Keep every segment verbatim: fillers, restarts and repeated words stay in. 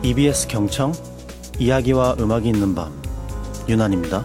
이비에스 경청 이야기와 음악이 있는 밤 윤한입니다.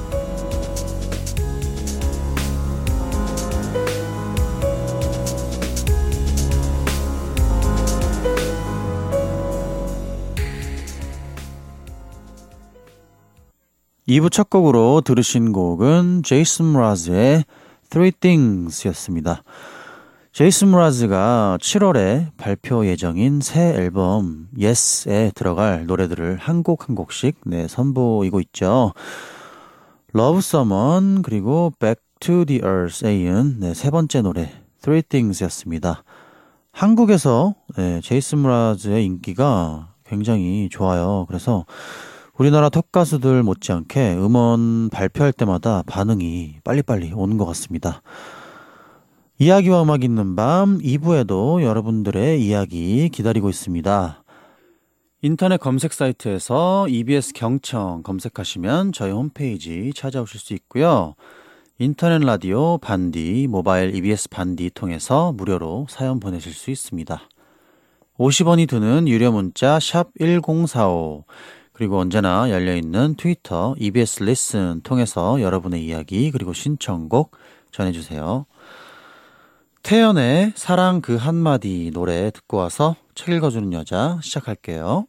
이 부 첫 곡으로 들으신 곡은 제이슨 무라즈의 Three Things 였습니다. 제이슨 무라즈가 칠월에 발표 예정인 새 앨범 Yes에 들어갈 노래들을 한 곡 한 곡씩 네, 선보이고 있죠. Love Someone 그리고 Back to the Earth에 이은 네, 세 번째 노래 Three Things 였습니다. 한국에서 네, 제이슨 무라즈의 인기가 굉장히 좋아요. 그래서 우리나라 톱 가수들 못지않게 음원 발표할 때마다 반응이 빨리빨리 오는 것 같습니다. 이야기와 음악 있는 밤 이 부에도 여러분들의 이야기 기다리고 있습니다. 인터넷 검색 사이트에서 이비에스 경청 검색하시면 저희 홈페이지 찾아오실 수 있고요. 인터넷 라디오 반디, 모바일 이비에스 반디 통해서 무료로 사연 보내실 수 있습니다. 오십 원이 드는 유료 문자 샵 일공사오 그리고 언제나 열려있는 트위터 이비에스 리슨 통해서 여러분의 이야기 그리고 신청곡 전해주세요. 태연의 사랑 그 한마디 노래 듣고 와서 책 읽어주는 여자 시작할게요.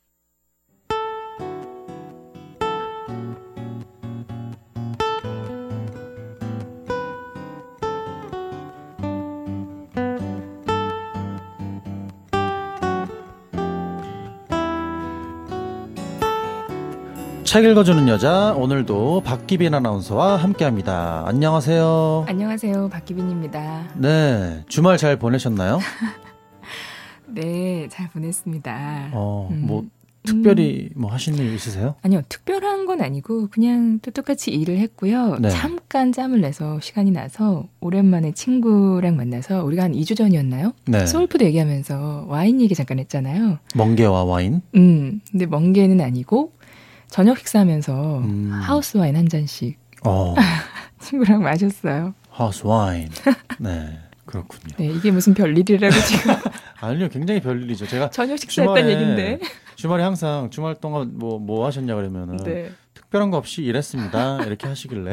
책 읽어주는 여자 오늘도 박기빈 아나운서와 함께합니다. 안녕하세요. 안녕하세요. 박기빈입니다. 네, 주말 잘 보내셨나요? 네, 잘 보냈습니다. 어, 음. 뭐 특별히 뭐 하신 일 있으세요? 아니요, 특별한 건 아니고 그냥 또 똑같이 일을 했고요. 네. 잠깐 짬을 내서 시간이 나서 오랜만에 친구랑 만나서 우리가 한 이 주 전이었나요? 네. 소울푸드 얘기하면서 와인 얘기 잠깐 했잖아요. 멍게와 와인? 음, 근데 멍게는 아니고 저녁 식사하면서 음. 하우스 와인 한 잔씩 어. 친구랑 마셨어요. 하우스 와인. 네, 그렇군요. 네, 이게 무슨 별일이라고 지금. 아니요, 굉장히 별일이죠. 제가 저녁 식사했다는 얘긴데. 주말에 항상 주말 동안 뭐, 뭐 하셨냐 그러면은 네. 특별한 거 없이 일했습니다. 이렇게 하시길래.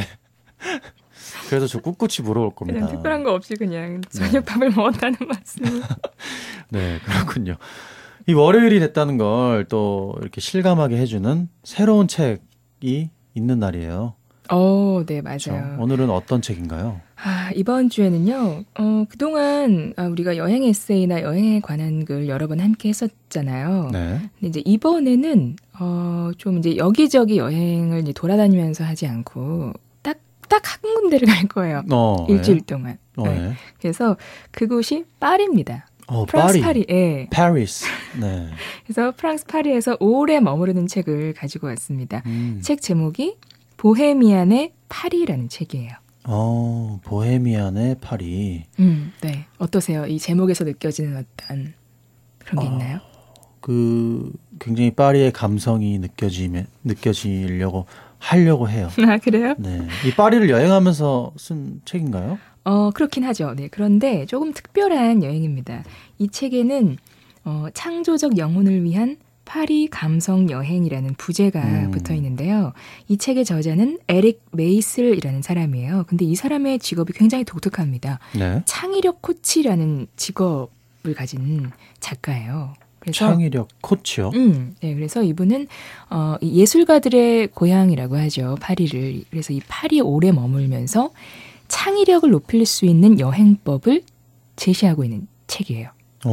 그래서 저 꿋꿋이 물어볼 겁니다. 그냥 특별한 거 없이 그냥 저녁 밥을 네. 먹었다는 말씀. 네, 그렇군요. 이 월요일이 됐다는 걸 또 이렇게 실감하게 해주는 새로운 책이 있는 날이에요. 어, 네, 맞아요. 그렇죠? 오늘은 어떤 책인가요? 아, 이번 주에는요, 어, 그동안 아, 우리가 여행 에세이나 여행에 관한 글 여러 번 함께 했었잖아요. 네. 근데 이제 이번에는, 어, 좀 이제 여기저기 여행을 이제 돌아다니면서 하지 않고, 딱, 딱 한 군데를 갈 거예요. 어, 일주일 네. 동안. 어, 네. 네. 그래서 그곳이 파리입니다. 어, 프랑스 파리. 파리. 예. 파리스. 네. 그래서 프랑스 파리에서 오래 머무르는 책을 가지고 왔습니다. 음. 책 제목이 보헤미안의 파리라는 책이에요. 어, 보헤미안의 파리. 음, 네. 어떠세요? 이 제목에서 느껴지는 어떤 그런 게 어, 있나요? 그 굉장히 파리의 감성이 느껴지면 느껴지려고 하려고 해요. 아, 그래요? 네. 이 파리를 여행하면서 쓴 책인가요? 어, 그렇긴 하죠. 네. 그런데 조금 특별한 여행입니다. 이 책에는 어, 창조적 영혼을 위한 파리 감성 여행이라는 부제가 음. 붙어 있는데요. 이 책의 저자는 에릭 메이슬이라는 사람이에요. 근데 이 사람의 직업이 굉장히 독특합니다. 네. 창의력 코치라는 직업을 가진 작가예요. 그래서 창의력 코치요? 음, 네, 그래서 이분은 어, 이 예술가들의 고향이라고 하죠. 파리를. 그래서 이 파리에 오래 머물면서 창의력을 높일 수 있는 여행법을 제시하고 있는 책이에요.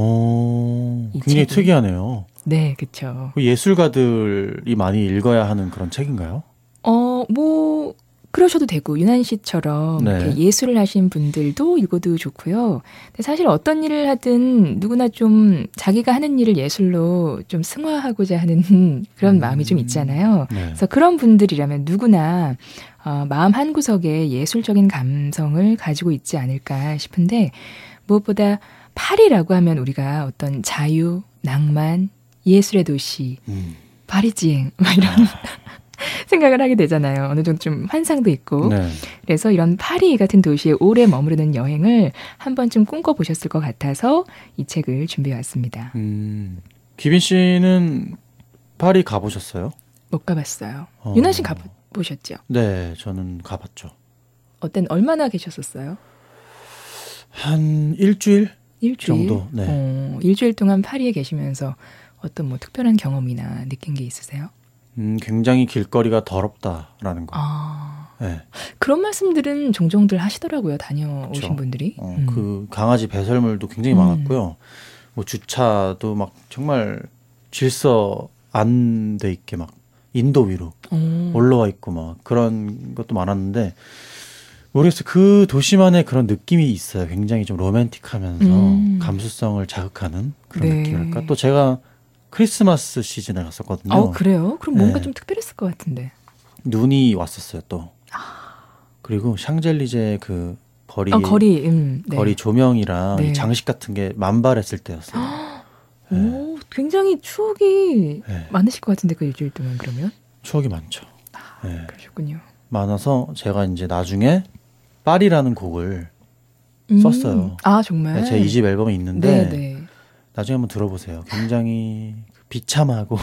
오, 이 굉장히 책이. 특이하네요. 네, 그렇죠. 예술가들이 많이 읽어야 하는 그런 책인가요? 어, 뭐 그러셔도 되고 윤한 씨처럼 네. 이렇게 예술을 하신 분들도 읽어도 좋고요. 근데 사실 어떤 일을 하든 누구나 좀 자기가 하는 일을 예술로 좀 승화하고자 하는 그런 음. 마음이 좀 있잖아요. 네. 그래서 그런 분들이라면 누구나 어, 마음 한구석에 예술적인 감성을 가지고 있지 않을까 싶은데 무엇보다 파리라고 하면 우리가 어떤 자유, 낭만, 예술의 도시, 음. 파리지행 막 이런 생각을 하게 되잖아요. 어느 정도 좀 환상도 있고. 네. 그래서 이런 파리 같은 도시에 오래 머무르는 여행을 한 번쯤 꿈꿔보셨을 것 같아서 이 책을 준비해왔습니다. 음, 기빈 씨는 파리 가보셨어요? 못 가봤어요. 어. 유나 씨 가보셨죠? 네, 저는 가봤죠. 어떤 얼마나 계셨었어요? 한 일주일? 일주일 정도. 네. 어, 일주일 동안 파리에 계시면서 어떤 뭐 특별한 경험이나 느낀 게 있으세요? 음, 굉장히 길거리가 더럽다라는 거. 아, 네. 그런 말씀들은 종종들 하시더라고요. 다녀오신 그쵸. 분들이. 어, 음. 그 강아지 배설물도 굉장히 음. 많았고요. 뭐 주차도 막 정말 질서 안 돼 있게 막 인도 위로 오. 올라와 있고 막 그런 것도 많았는데 모르겠어요. 그 도시만의 그런 느낌이 있어요. 굉장히 좀 로맨틱하면서 음. 감수성을 자극하는 그런 네. 느낌이랄까. 또 제가 크리스마스 시즌에 갔었거든요. 어, 그래요? 그럼 뭔가 네. 좀 특별했을 것 같은데. 눈이 왔었어요. 또 그리고 샹젤리제 그 거리 어, 거리, 음, 네. 거리 조명이랑 네. 이 장식 같은 게 만발했을 때였어요. 네. 오, 굉장히 추억이 네. 많으실 것 같은데 그 일주일 동안 그러면? 추억이 많죠. 아, 네. 그러셨군요. 많아서 제가 이제 나중에 파리라는 곡을 음. 썼어요. 아, 정말? 제 이 집 앨범에 있는데 네, 네. 나중에 한번 들어보세요. 굉장히 비참하고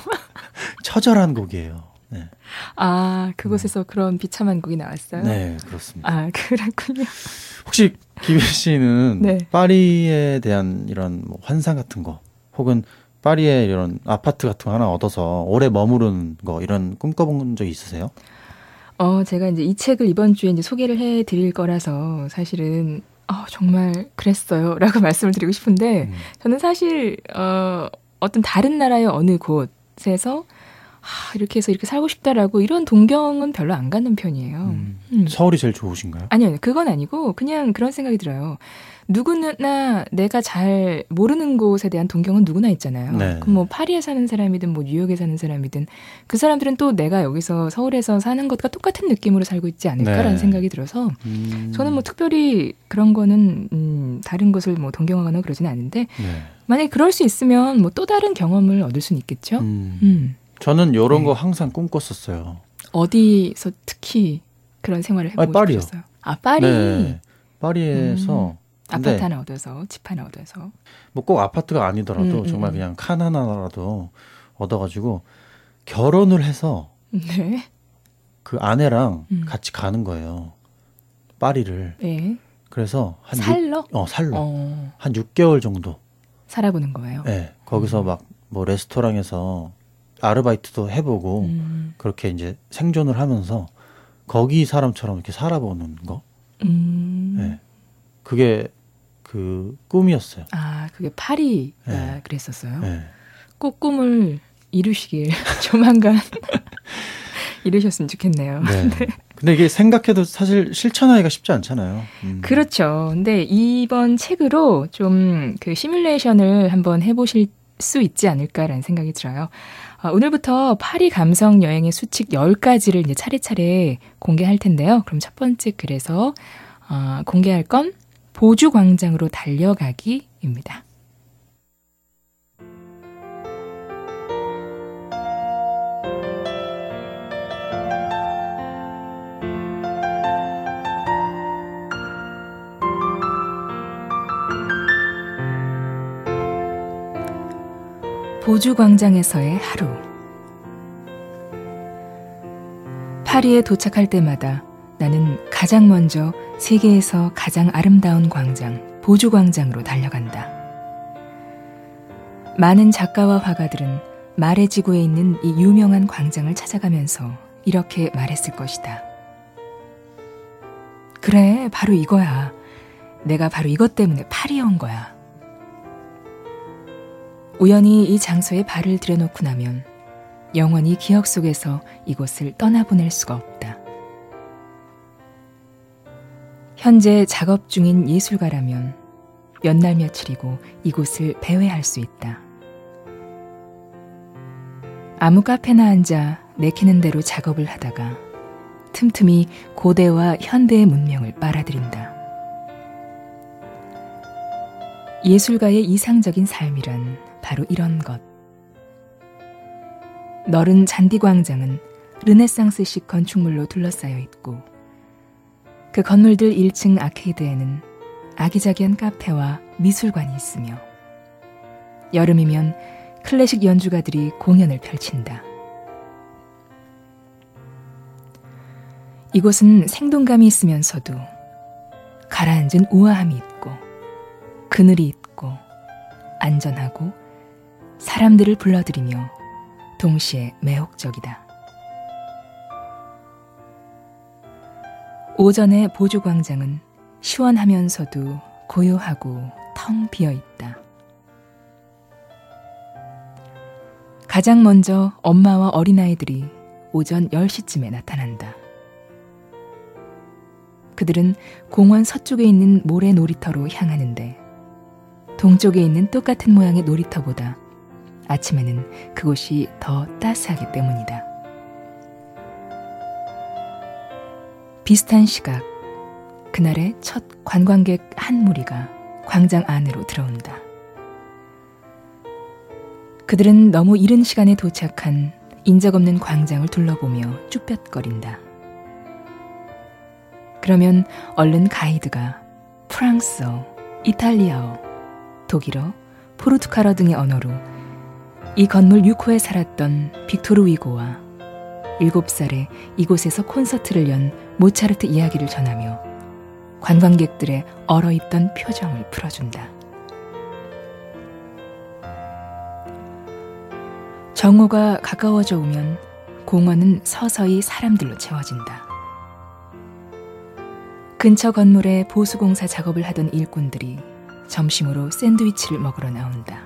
처절한 곡이에요. 네. 아, 그곳에서 그런 비참한 곡이 나왔어요? 네, 그렇습니다. 아, 그렇군요. 혹시 기배 씨는 네. 파리에 대한 이런 뭐 환상 같은 거 혹은 파리에 이런 아파트 같은 거 하나 얻어서 오래 머무르는 거 이런 꿈꿔본 적 있으세요? 어, 제가 이제 이 책을 이번 주에 이제 소개를 해 드릴 거라서 사실은 어, 정말 그랬어요. 라고 말씀을 드리고 싶은데 음. 저는 사실 어, 어떤 다른 나라의 어느 곳에서 아, 이렇게 해서 이렇게 살고 싶다라고 이런 동경은 별로 안 갖는 편이에요. 음. 음. 서울이 제일 좋으신가요? 아니요, 그건 아니고 그냥 그런 생각이 들어요. 누구나 내가 잘 모르는 곳에 대한 동경은 누구나 있잖아요. 네. 그럼 뭐 파리에 사는 사람이든 뭐 뉴욕에 사는 사람이든 그 사람들은 또 내가 여기서 서울에서 사는 것과 똑같은 느낌으로 살고 있지 않을까라는 네. 생각이 들어서 음. 저는 뭐 특별히 그런 거는 음, 다른 곳을 뭐 동경하거나 그러지는 않은데 네. 만약에 그럴 수 있으면 뭐 또 다른 경험을 얻을 수는 있겠죠. 음. 음. 저는 이런 네. 거 항상 꿈꿨었어요. 어디서 특히 그런 생활을 해보고 아니, 파리요. 싶으셨어요? 아, 파리. 네. 파리에서 음. 근데 아파트 하나 얻어서 집 하나 얻어서 뭐 꼭 아파트가 아니더라도 음, 정말 음. 그냥 칸 하나라도 얻어가지고 결혼을 해서 네. 그 아내랑 음. 같이 가는 거예요. 파리를. 네. 그래서 한 살러? 육, 어 살러 어, 한 육 개월 정도. 살아보는 거예요. 네. 거기서 음. 막 뭐 레스토랑에서 아르바이트도 해보고 음. 그렇게 이제 생존을 하면서 거기 사람처럼 이렇게 살아보는 거. 음. 네. 그게 그 꿈이었어요. 아, 그게 파리가 네. 그랬었어요. 네. 꼭 꿈을 이루시길 조만간 이루셨으면 좋겠네요. 네. 근데 이게 생각해도 사실 실천하기가 쉽지 않잖아요. 음. 그렇죠. 근데 이번 책으로 좀 그 시뮬레이션을 한번 해보실 수 있지 않을까라는 생각이 들어요. 아, 오늘부터 파리 감성 여행의 수칙 열 가지를 이제 차례차례 공개할 텐데요. 그럼 첫 번째 글에서 어, 공개할 건 보주 광장으로 달려가기입니다. 보주 광장에서의 하루. 파리에 도착할 때마다 나는 가장 먼저 세계에서 가장 아름다운 광장, 보주 광장으로 달려간다. 많은 작가와 화가들은 마레 지구에 있는 이 유명한 광장을 찾아가면서 이렇게 말했을 것이다. 그래, 바로 이거야. 내가 바로 이것 때문에 파리에 온 거야. 우연히 이 장소에 발을 들여놓고 나면 영원히 기억 속에서 이곳을 떠나보낼 수가 없다. 현재 작업 중인 예술가라면 몇 날 며칠이고 이곳을 배회할 수 있다. 아무 카페나 앉아 내키는 대로 작업을 하다가 틈틈이 고대와 현대의 문명을 빨아들인다. 예술가의 이상적인 삶이란 바로 이런 것. 넓은 잔디광장은 르네상스식 건축물로 둘러싸여 있고 그 건물들 일 층 아케이드에는 아기자기한 카페와 미술관이 있으며 여름이면 클래식 연주가들이 공연을 펼친다. 이곳은 생동감이 있으면서도 가라앉은 우아함이 있고 그늘이 있고 안전하고 사람들을 불러들이며 동시에 매혹적이다. 오전의 보조광장은 시원하면서도 고요하고 텅 비어있다. 가장 먼저 엄마와 어린아이들이 오전 열 시쯤에 나타난다. 그들은 공원 서쪽에 있는 모래 놀이터로 향하는데 동쪽에 있는 똑같은 모양의 놀이터보다 아침에는 그곳이 더 따스하기 때문이다. 비슷한 시각, 그날의 첫 관광객 한 무리가 광장 안으로 들어온다. 그들은 너무 이른 시간에 도착한 인적 없는 광장을 둘러보며 쭈뼛거린다. 그러면 얼른 가이드가 프랑스어, 이탈리아어, 독일어, 포르투갈어 등의 언어로 이 건물 육 호에 살았던 빅토르 위고와 일곱 살에 이곳에서 콘서트를 연 모차르트 이야기를 전하며 관광객들의 얼어있던 표정을 풀어준다. 정오가 가까워져 오면 공원은 서서히 사람들로 채워진다. 근처 건물에 보수공사 작업을 하던 일꾼들이 점심으로 샌드위치를 먹으러 나온다.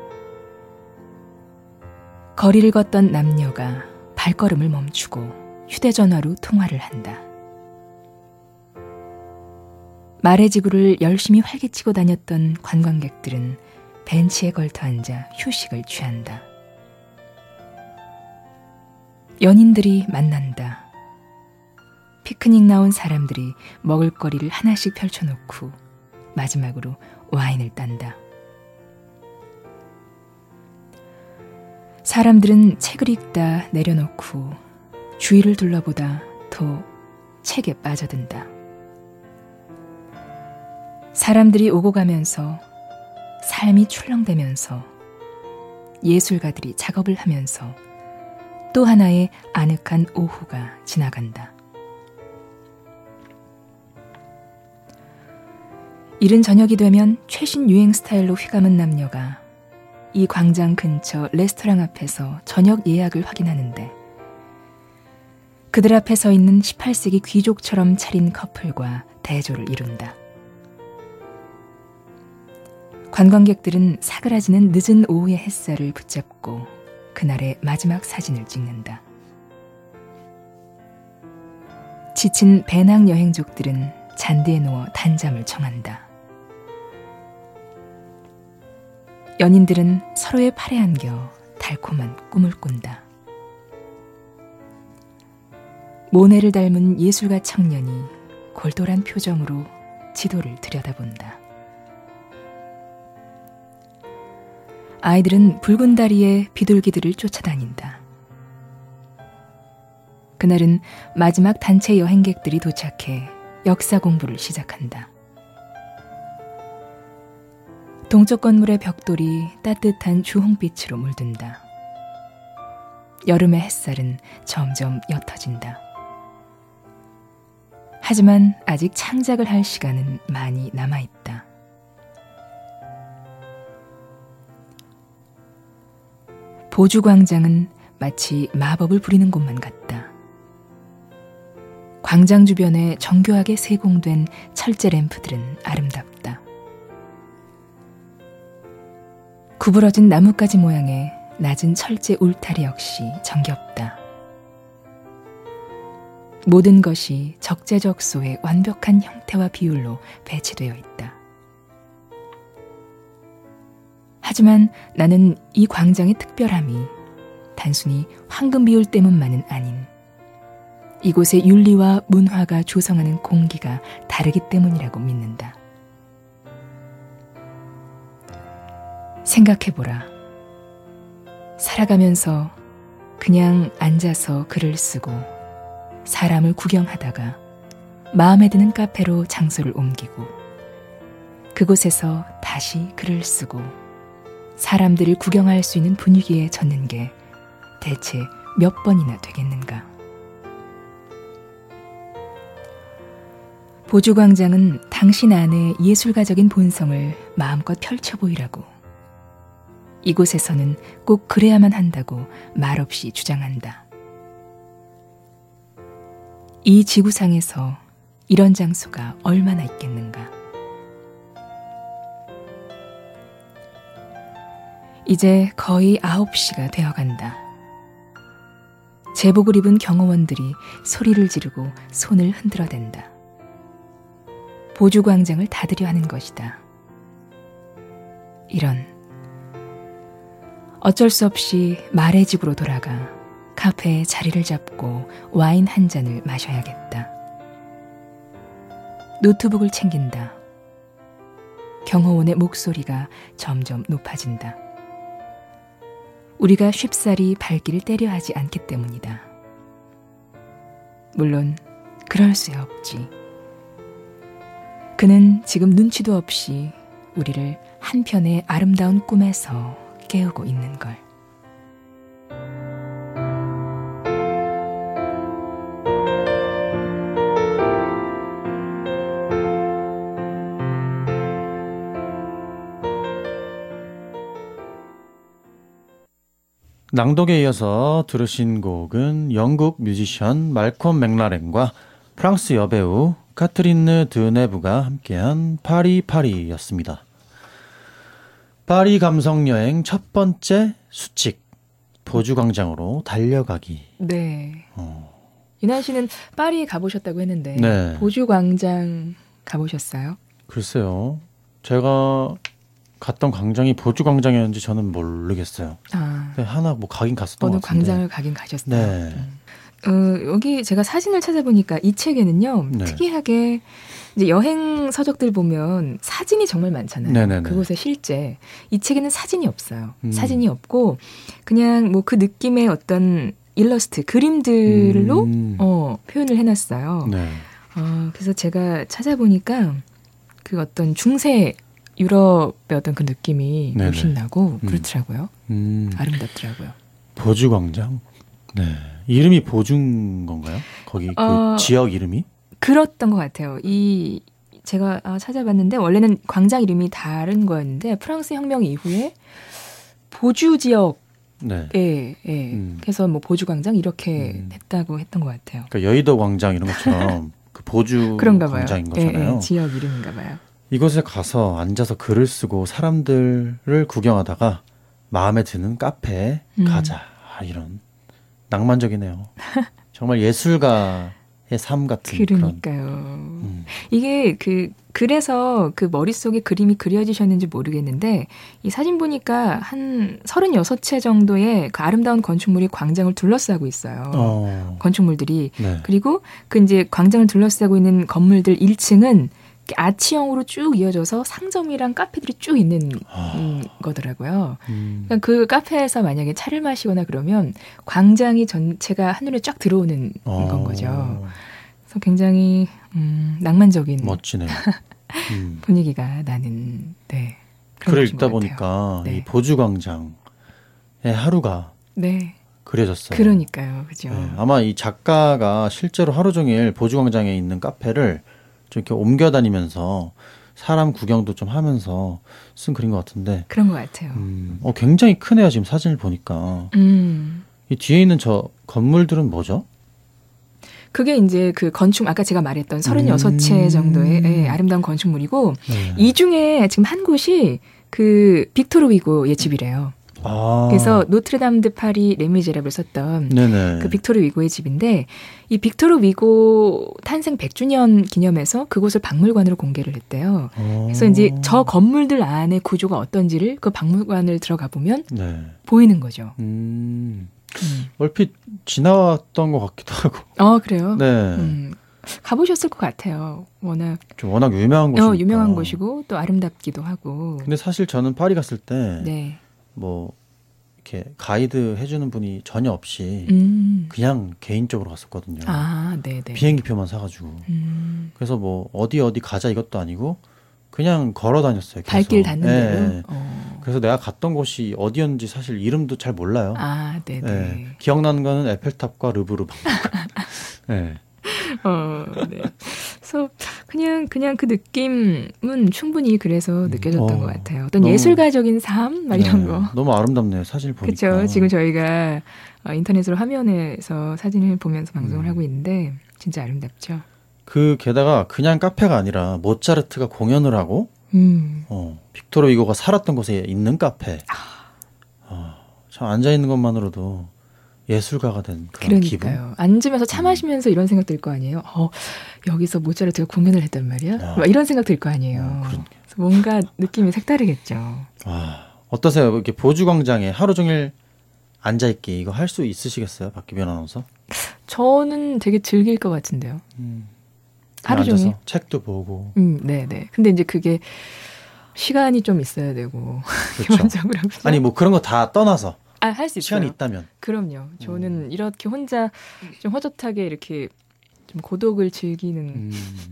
거리를 걷던 남녀가 발걸음을 멈추고 휴대전화로 통화를 한다. 마레지구를 열심히 활개치고 다녔던 관광객들은 벤치에 걸터앉아 휴식을 취한다. 연인들이 만난다. 피크닉 나온 사람들이 먹을거리를 하나씩 펼쳐놓고 마지막으로 와인을 딴다. 사람들은 책을 읽다 내려놓고 주위를 둘러보다 더 책에 빠져든다. 사람들이 오고 가면서 삶이 출렁대면서 예술가들이 작업을 하면서 또 하나의 아늑한 오후가 지나간다. 이른 저녁이 되면 최신 유행 스타일로 휘감은 남녀가 이 광장 근처 레스토랑 앞에서 저녁 예약을 확인하는데 그들 앞에 서 있는 십팔 세기 귀족처럼 차린 커플과 대조를 이룬다. 관광객들은 사그라지는 늦은 오후의 햇살을 붙잡고 그날의 마지막 사진을 찍는다. 지친 배낭 여행족들은 잔디에 누워 단잠을 청한다. 연인들은 서로의 팔에 안겨 달콤한 꿈을 꾼다. 모네를 닮은 예술가 청년이 골똘한 표정으로 지도를 들여다본다. 아이들은 붉은 다리에 비둘기들을 쫓아다닌다. 그날은 마지막 단체 여행객들이 도착해 역사 공부를 시작한다. 동쪽 건물의 벽돌이 따뜻한 주홍빛으로 물든다. 여름의 햇살은 점점 옅어진다. 하지만 아직 창작을 할 시간은 많이 남아있다. 보주광장은 마치 마법을 부리는 곳만 같다. 광장 주변에 정교하게 세공된 철제 램프들은 아름답다. 구부러진 나뭇가지 모양의 낮은 철제 울타리 역시 정겹다. 모든 것이 적재적소의 완벽한 형태와 비율로 배치되어 있다. 하지만 나는 이 광장의 특별함이 단순히 황금 비율 때문만은 아닌 이곳의 윤리와 문화가 조성하는 공기가 다르기 때문이라고 믿는다. 생각해보라. 살아가면서 그냥 앉아서 글을 쓰고 사람을 구경하다가 마음에 드는 카페로 장소를 옮기고 그곳에서 다시 글을 쓰고 사람들을 구경할 수 있는 분위기에 젖는 게 대체 몇 번이나 되겠는가. 보주광장은 당신 안의 예술가적인 본성을 마음껏 펼쳐 보이라고, 이곳에서는 꼭 그래야만 한다고 말없이 주장한다. 이 지구상에서 이런 장소가 얼마나 있겠는가. 이제 거의 아홉 시가 되어간다. 제복을 입은 경호원들이 소리를 지르고 손을 흔들어댄다. 보주광장을 닫으려 하는 것이다. 이런. 어쩔 수 없이 말의 집으로 돌아가 카페에 자리를 잡고 와인 한 잔을 마셔야겠다. 노트북을 챙긴다. 경호원의 목소리가 점점 높아진다. 우리가 쉽사리 발길을 때려 하지 않기 때문이다. 물론 그럴 수야 없지. 그는 지금 눈치도 없이 우리를 한편의 아름다운 꿈에서 깨우고 있는 걸. 낭독에 이어서 들으신 곡은 영국 뮤지션 말콤 맥라렌과 프랑스 여배우 카트리느 드네브가 함께한 파리파리였습니다. 파리 감성여행 첫 번째 수칙, 보주광장으로 달려가기. 네. 어. 이난 씨는 파리 가보셨다고 했는데 네. 보주광장 가보셨어요? 글쎄요. 제가 갔던 광장이 보주광장이었는지 저는 모르겠어요. 아, 하나 뭐 가긴 갔었던 어느 것 같은데. 광장을 가긴 가셨어요. 네. 음. 어, 여기 제가 사진을 찾아보니까 이 책에는요, 네. 특이하게 이제 여행 서적들 보면 사진이 정말 많잖아요. 네네네. 그곳에 실제. 이 책에는 사진이 없어요. 음. 사진이 없고 그냥 뭐 그 느낌의 어떤 일러스트, 그림들로 음. 어, 표현을 해놨어요. 네. 어, 그래서 제가 찾아보니까 그 어떤 중세 유럽의 어떤 그 느낌이 네네. 훨씬 나고 음. 그렇더라고요. 음. 아름답더라고요. 보주광장? 네. 이름이 보주인 건가요? 거기 그 어, 지역 이름이? 그렇던 것 같아요. 이 제가 찾아봤는데 원래는 광장 이름이 다른 거였는데 프랑스 혁명 이후에 보주 지역에 네. 예, 음. 그래서 뭐 보주 광장 이렇게 음. 했다고 했던 것 같아요. 그러니까 여의도 광장 이런 것처럼 그 보주 그런가 봐요. 광장인 예, 거잖아요. 예, 지역 이름인가 봐요. 이곳에 가서 앉아서 글을 쓰고 사람들을 구경하다가 마음에 드는 카페에 음. 가자. 아, 이런 낭만적이네요. 정말 예술가의 삶 같은 그런. 그러니까요. 음. 이게 그 그래서 그 머릿속에 그림이 그려지셨는지 모르겠는데 이 사진 보니까 한 서른여섯 채 정도의 그 아름다운 건축물이 광장을 둘러싸고 있어요. 어. 건축물들이. 네. 그리고 그 이제 광장을 둘러싸고 있는 건물들 일 층은 아치형으로 쭉 이어져서 상점이랑 카페들이 쭉 있는 아. 음, 거더라고요. 음. 그러니까 그 카페에서 만약에 차를 마시거나 그러면 광장이 전체가 한눈에 쫙 들어오는 어. 건 거죠. 그래서 굉장히 음, 낭만적인 멋지네요. 음. 분위기가 나는 네, 그런 글을 곳인 읽다 것 같아요. 보니까 네. 이 보주광장의 하루가 네, 그려졌어요. 그러니까요, 그죠. 네, 아마 이 작가가 실제로 하루 종일 보주광장에 있는 카페를 좀 이렇게 옮겨 다니면서 사람 구경도 좀 하면서 쓴 글인 것 같은데. 그런 것 같아요. 음, 어, 굉장히 크네요. 지금 사진을 보니까. 음. 이 뒤에 있는 저 건물들은 뭐죠? 그게 이제 그 건축, 아까 제가 말했던 서른여섯 채 음. 정도의 예, 아름다운 건축물이고, 네. 이 중에 지금 한 곳이 그 빅토르 위고의 집이래요. 아. 그래서 노트르담 드 파리 레미제라블을 썼던 네네. 그 빅토르 위고의 집인데, 이 빅토르 위고 탄생 백 주년 기념해서 그곳을 박물관으로 공개를 했대요. 어. 그래서 이제 저 건물들 안에 구조가 어떤지를 그 박물관을 들어가 보면 네. 보이는 거죠. 음. 음. 얼핏 지나왔던 것 같기도 하고. 어, 그래요? 네. 음. 가보셨을 것 같아요. 워낙 좀 워낙 유명한 곳이니까. 어, 유명한 곳이고 또 아름답기도 하고. 근데 사실 저는 파리 갔을 때 네. 뭐 이렇게 가이드 해주는 분이 전혀 없이 음. 그냥 개인적으로 갔었거든요. 아, 네, 네. 비행기표만 사가지고. 음. 그래서 뭐 어디 어디 가자 이것도 아니고 그냥 걸어 다녔어요. 계속. 발길 닿는 네. 대로. 어. 그래서 내가 갔던 곳이 어디였는지 사실 이름도 잘 몰라요. 아, 네네. 네. 기억나는 거는 에펠탑과 루브르 박물관. 네. 어, 네. 그래서 그냥 그냥 그 느낌은 충분히 그래서 느껴졌던 어, 것 같아요. 어떤 너무, 예술가적인 삶, 막 이런 네, 거. 너무 아름답네요. 사진을 보니까. 그렇죠. 지금 저희가 인터넷으로 화면에서 사진을 보면서 방송을 음. 하고 있는데 진짜 아름답죠. 그 게다가 그냥 카페가 아니라 모차르트가 공연을 하고 음. 어, 빅토르 이고가 살았던 곳에 있는 카페. 아. 어, 참 앉아 있는 것만으로도 예술가가 된 그런 그러니까요. 기분? 앉으면서 차 마시면서 음. 이런 생각 들 거 아니에요. 어, 여기서 모차르트가 공연을 했단 말이야? 아. 막 이런 생각 들 거 아니에요. 어, 그래서 뭔가 느낌이 색다르겠죠. 아, 어떠세요? 이렇게 보주광장에 하루 종일 앉아있기 이거 할 수 있으시겠어요? 박기변 아나운서? 저는 되게 즐길 것 같은데요. 음. 하루 종일 책도 보고. 음, 네네. 근데 이제 그게 시간이 좀 있어야 되고 그렇죠. 기본적으로 아니 뭐 그런 거 다 떠나서. 아, 할 수 있어요. 시간이 있다면. 그럼요. 저는 음. 이렇게 혼자 좀 허젓하게 이렇게 좀 고독을 즐기는. 음.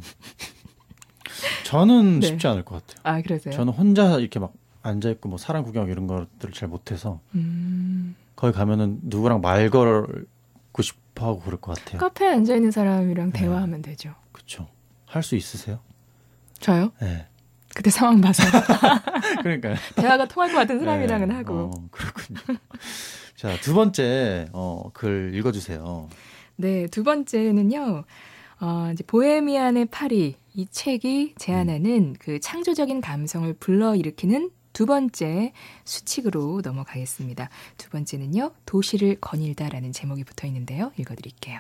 저는 네. 쉽지 않을 것 같아요. 아, 그러세요? 저는 혼자 이렇게 막 앉아 있고 뭐 사람 구경 이런 것들을 잘 못해서 음. 거기 가면은 누구랑 말 걸고 싶어하고 그럴 것 같아요. 카페에 앉아 있는 사람이랑 네. 대화하면 되죠. 그렇죠. 할 수 있으세요? 저요? 네. 그때 상황 봐서. 그러니까요. 대화가 통할 것 같은 사람이랑은 네. 하고. 어, 그렇군요. 자, 두 번째 어, 글 읽어주세요. 네, 두 번째는요. 어, 이제 보헤미안의 파리 이 책이 제안하는 음. 그 창조적인 감성을 불러일으키는 두 번째 수칙으로 넘어가겠습니다. 두 번째는요. 도시를 거닐다라는 제목이 붙어 있는데요. 읽어드릴게요.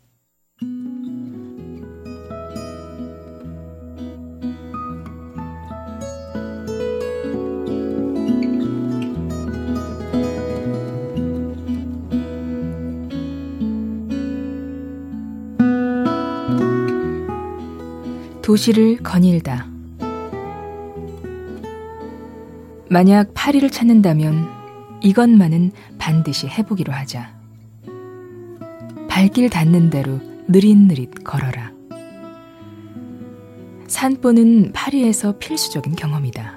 도시를 거닐다. 만약 파리를 찾는다면 이것만은 반드시 해보기로 하자. 발길 닿는 대로 느릿느릿 걸어라. 산보는 파리에서 필수적인 경험이다.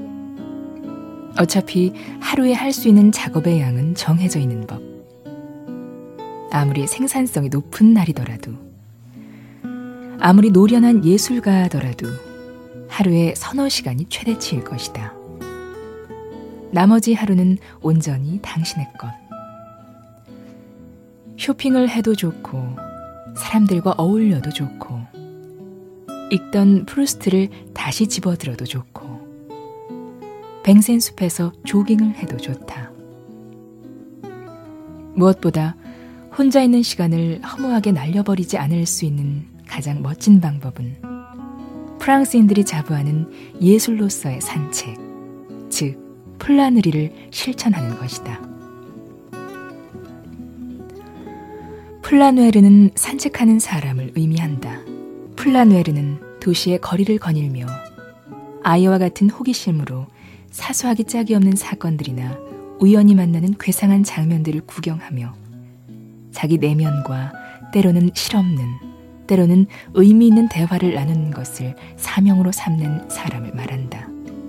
어차피 하루에 할 수 있는 작업의 양은 정해져 있는 법. 아무리 생산성이 높은 날이더라도, 아무리 노련한 예술가더라도 하루에 서너 시간이 최대치일 것이다. 나머지 하루는 온전히 당신의 것. 쇼핑을 해도 좋고 사람들과 어울려도 좋고 읽던 프루스트를 다시 집어들어도 좋고 뱅센숲에서 조깅을 해도 좋다. 무엇보다 혼자 있는 시간을 허무하게 날려버리지 않을 수 있는 가장 멋진 방법은 프랑스인들이 자부하는 예술로서의 산책, 즉 플라누리를 실천하는 것이다. 플라누에르는 산책하는 사람을 의미한다. 플라누에르는 도시의 거리를 거닐며 아이와 같은 호기심으로 사소하기 짝이 없는 사건들이나 우연히 만나는 괴상한 장면들을 구경하며 자기 내면과 때로는 실없는, 때로는 의미 있는 대화를 나누는 것을 사명으로 삼는 사람을 말한다.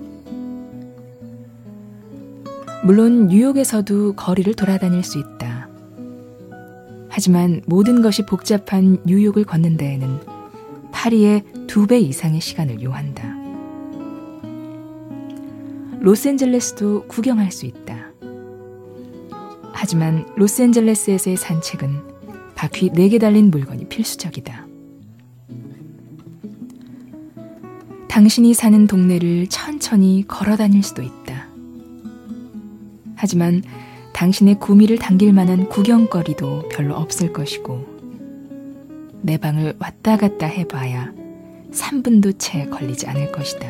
물론 뉴욕에서도 거리를 돌아다닐 수 있다. 하지만 모든 것이 복잡한 뉴욕을 걷는 데에는 파리의 두 배 이상의 시간을 요한다. 로스앤젤레스도 구경할 수 있다. 하지만 로스앤젤레스에서의 산책은 바퀴 네 개 달린 물건이 필수적이다. 당신이 사는 동네를 천천히 걸어 다닐 수도 있다. 하지만 당신의 구미를 당길 만한 구경거리도 별로 없을 것이고 내 방을 왔다 갔다 해봐야 삼 분도 채 걸리지 않을 것이다.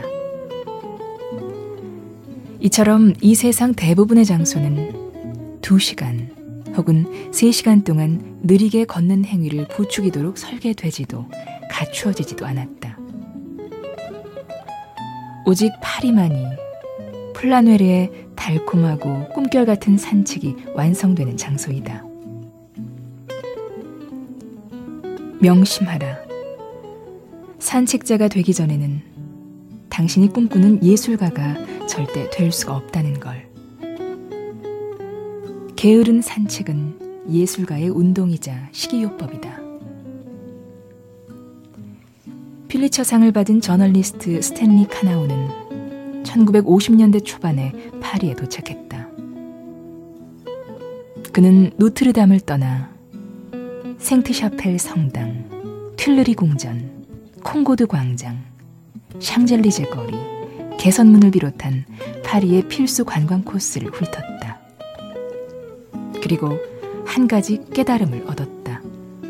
이처럼 이 세상 대부분의 장소는 두 시간 혹은 세 시간 동안 느리게 걷는 행위를 부추기도록 설계되지도 갖추어지지도 않았다. 오직 파리만이 플라누에르의 달콤하고 꿈결 같은 산책이 완성되는 장소이다. 명심하라. 산책자가 되기 전에는 당신이 꿈꾸는 예술가가 절대 될 수가 없다는 걸. 게으른 산책은 예술가의 운동이자 식이요법이다. 필리처상을 받은 저널리스트 스탠리 카나우는 천구백오십 년대 초반에 파리에 도착했다. 그는 노트르담을 떠나 생트샤펠 성당, 튠르리 궁전, 콩고드 광장, 샹젤리제 거리, 개선문을 비롯한 파리의 필수 관광 코스를 훑었다. 그리고 한 가지 깨달음을 얻었다.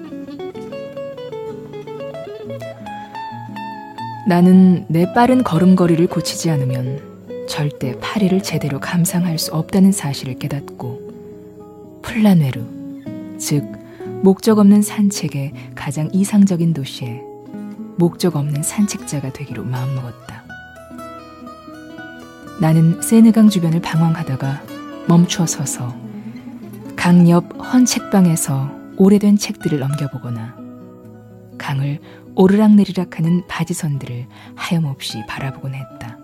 나는 내 빠른 걸음걸이를 고치지 않으면 절대 파리를 제대로 감상할 수 없다는 사실을 깨닫고 플라네르, 즉 목적 없는 산책의 가장 이상적인 도시에 목적 없는 산책자가 되기로 마음먹었다. 나는 세느강 주변을 방황하다가 멈춰 서서 강 옆 헌 책방에서 오래된 책들을 넘겨보거나 강을 오르락내리락하는 바지선들을 하염없이 바라보곤 했다.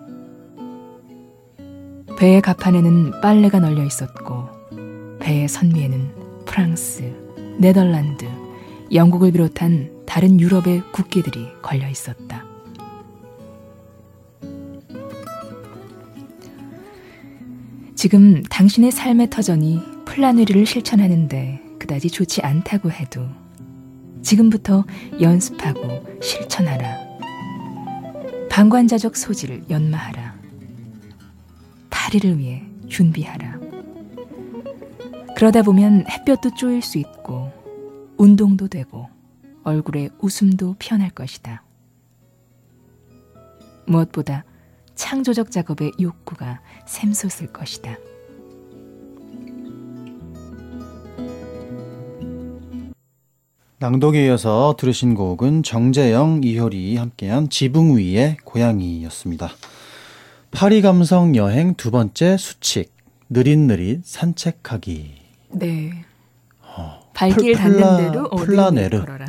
배의 갑판에는 빨래가 널려 있었고 배의 선미에는 프랑스, 네덜란드, 영국을 비롯한 다른 유럽의 국기들이 걸려 있었다. 지금 당신의 삶의 터전이 플라네르를 실천하는데 그다지 좋지 않다고 해도 지금부터 연습하고 실천하라. 방관자적 소질을 연마하라. 파리를 위해 준비하라. 그러다 보면 햇볕도 쪼일 수 있고 운동도 되고 얼굴에 웃음도 피어날 것이다. 무엇보다 창조적 작업의 욕구가 샘솟을 것이다. 낭독에 이어서 들으신 곡은 정재영, 이효리 함께한 지붕 위의 고양이였습니다. 파리 감성 여행 두 번째 수칙, 느릿느릿 산책하기. 네. 어, 발길 플라, 닿는 대로 플라네르. 걸어라.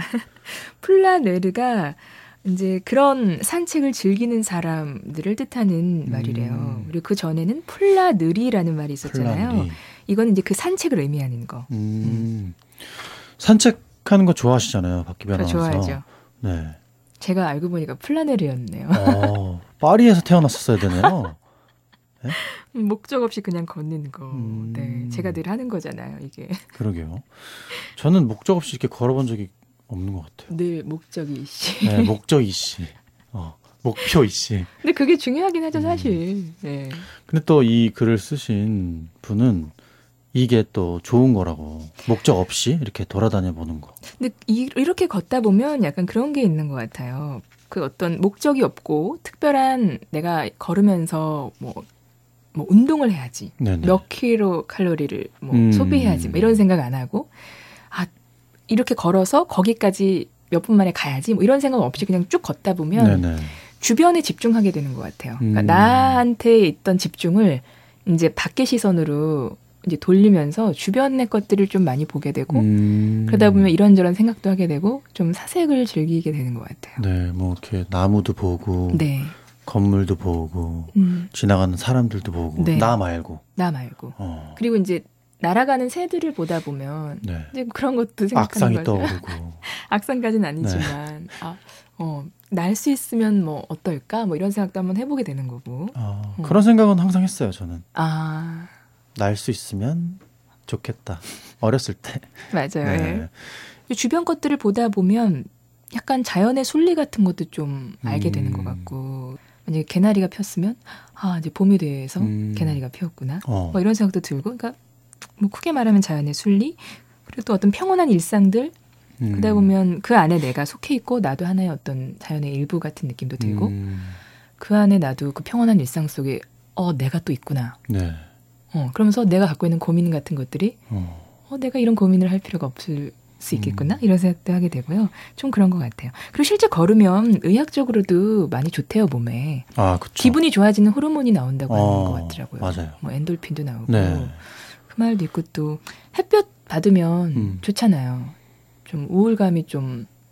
플라네르가 이제 그런 산책을 즐기는 사람들을 뜻하는 음. 말이래요. 그리고 그 전에는 플라느리라는 말이 있었잖아요. 플라느리. 이거는 이제 그 산책을 의미하는 거. 음. 음. 산책하는 거 좋아하시잖아요, 박기변 저 아나운서. 좋아하죠. 네. 제가 알고 보니까 플라네르였네요. 어, 파리에서 태어났었어야 되네요. 네? 목적 없이 그냥 걷는 거. 음. 네, 제가 늘 하는 거잖아요, 이게. 그러게요. 저는 목적 없이 이렇게 걸어본 적이 없는 것 같아요. 늘 목적이 이씨. 네, 목적 이씨. 어, 목표 이씨. 근데 그게 중요하긴 하죠, 사실. 네. 근데 또 이 글을 쓰신 분은 이게 또 좋은 거라고, 목적 없이 이렇게 돌아다녀 보는 거. 근데 이, 이렇게 걷다 보면 약간 그런 게 있는 것 같아요. 그 어떤 목적이 없고 특별한 내가 걸으면서 뭐, 뭐 운동을 해야지. 네네. 몇 킬로 칼로리를 뭐 음. 소비해야지. 뭐 이런 생각 안 하고 아 이렇게 걸어서 거기까지 몇 분 만에 가야지. 뭐 이런 생각 없이 그냥 쭉 걷다 보면 네네. 주변에 집중하게 되는 것 같아요. 그러니까 음. 나한테 있던 집중을 이제 밖의 시선으로 이제 돌리면서 주변의 것들을 좀 많이 보게 되고 음. 그러다 보면 이런저런 생각도 하게 되고 좀 사색을 즐기게 되는 것 같아요. 네, 뭐 이렇게 나무도 보고, 네. 건물도 보고, 음, 지나가는 사람들도 보고, 네. 나 말고. 나 말고. 어. 그리고 이제 날아가는 새들을 보다 보면 네. 이제 그런 것도 생각하는 악상이 거죠. 떠오르고. 악상까지는 아니지만 아, 어, 날 수 있으면 뭐 어떨까? 뭐 이런 생각도 한번 해보게 되는 거고. 어, 음. 그런 생각은 항상 했어요, 저는. 아, 날 수 있으면 좋겠다. 어렸을 때. 맞아요. 네. 예. 주변 것들을 보다 보면 약간 자연의 순리 같은 것도 좀 알게 음. 되는 것 같고 만약에 개나리가 폈으면 아 이제 봄이 돼서 음. 개나리가 피었구나 어. 뭐 이런 생각도 들고 그러니까 뭐 크게 말하면 자연의 순리 그리고 또 어떤 평온한 일상들 음. 그러다 보면 그 안에 내가 속해 있고 나도 하나의 어떤 자연의 일부 같은 느낌도 들고 음. 그 안에 나도 그 평온한 일상 속에 어 내가 또 있구나 네. 어 그러면서 내가 갖고 있는 고민 같은 것들이 어. 어 내가 이런 고민을 할 필요가 없을 수 있겠구나 음. 이런 생각도 하게 되고요. 좀 그런 것 같아요. 그리고 실제 걸으면 의학적으로도 많이 좋대요 몸에. 아, 그쵸. 기분이 좋아지는 호르몬이 나온다고 하는 어, 것 같더라고요. 맞아요. 뭐 엔돌핀도 나오고 네. 그 말도 있고 또 햇볕 받으면 음. 좋잖아요. 좀 우울감이 좀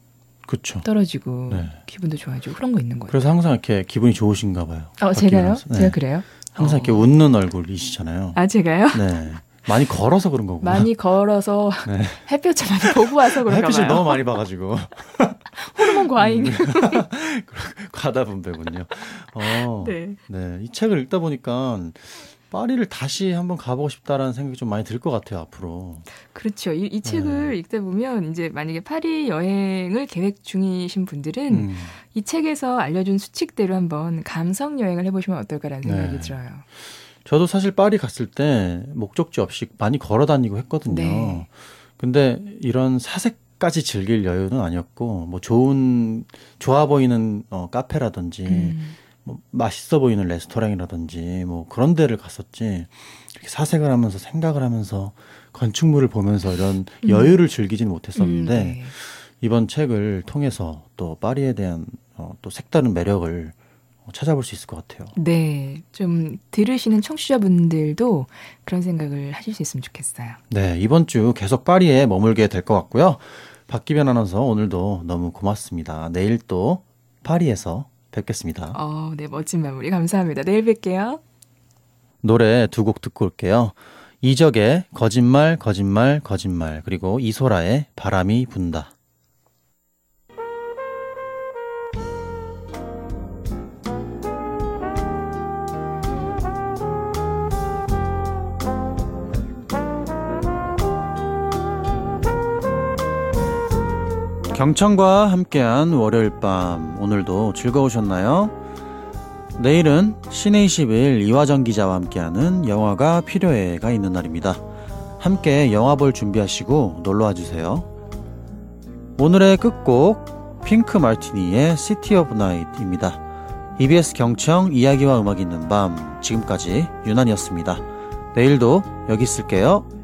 그쵸. 떨어지고 네. 기분도 좋아지고 그런 거 있는 거예요. 그래서 항상 이렇게 기분이 좋으신가 봐요. 어, 제가요? 네. 제가 그래요? 항상 어. 이렇게 웃는 얼굴이시잖아요. 아, 제가요? 네. 많이 걸어서 그런 거구나. 많이 걸어서 네. 햇볕을 많이 보고 와서 그런가 봐요. 햇빛을 너무 많이 봐가지고. 호르몬 과잉. 과다 분배군요. 어, 네. 네. 이 책을 읽다 보니까 파리를 다시 한번 가보고 싶다라는 생각이 좀 많이 들 것 같아요, 앞으로. 그렇죠. 이, 이 책을 네. 읽다 보면 이제 만약에 파리 여행을 계획 중이신 분들은 음. 이 책에서 알려준 수칙대로 한번 감성 여행을 해보시면 어떨까라는 생각이 네. 들어요. 저도 사실 파리 갔을 때 목적지 없이 많이 걸어 다니고 했거든요. 네. 근데 이런 사색까지 즐길 여유는 아니었고, 뭐 좋은, 좋아 보이는 어, 카페라든지, 음. 뭐 맛있어 보이는 레스토랑이라든지, 뭐 그런 데를 갔었지, 이렇게 사색을 하면서 생각을 하면서 건축물을 보면서 이런 음. 여유를 즐기지는 못했었는데, 음, 네. 이번 책을 통해서 또 파리에 대한 어, 또 색다른 매력을 찾아볼 수 있을 것 같아요. 네. 좀 들으시는 청취자분들도 그런 생각을 하실 수 있으면 좋겠어요. 네. 이번 주 계속 파리에 머물게 될 것 같고요. 박기변 아나운서 오늘도 너무 고맙습니다. 내일 또 파리에서 뵙겠습니다. 어, 네. 멋진 마무리 감사합니다. 내일 뵐게요. 노래 두 곡 듣고 올게요. 이적의 거짓말 거짓말 거짓말 그리고 이소라의 바람이 분다. 경청과 함께한 월요일 밤 오늘도 즐거우셨나요? 내일은 신의 이십일 이화정 기자와 함께하는 영화가 필요해가 있는 날입니다. 함께 영화 볼 준비하시고 놀러와 주세요. 오늘의 끝곡 핑크 마티니의 시티 오브 나잇입니다. 이비에스 경청 이야기와 음악이 있는 밤 지금까지 유난이었습니다. 내일도 여기 있을게요.